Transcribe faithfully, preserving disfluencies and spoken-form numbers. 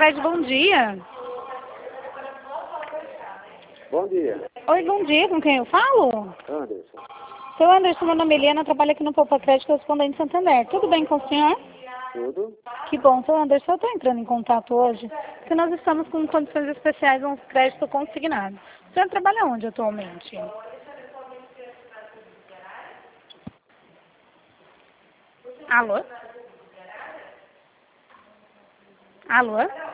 Cicred, bom dia. Bom dia. Oi, bom dia, com quem eu falo? Anderson. Seu Anderson, meu nome é Eliana, trabalho aqui no Poupa Crédito Correspondente Santander. Tudo bem com o senhor? Tudo? Que bom, seu Anderson, eu estou entrando em contato hoje, porque nós estamos com condições especiais no crédito consignado. O senhor trabalha onde atualmente? Alô? Alô?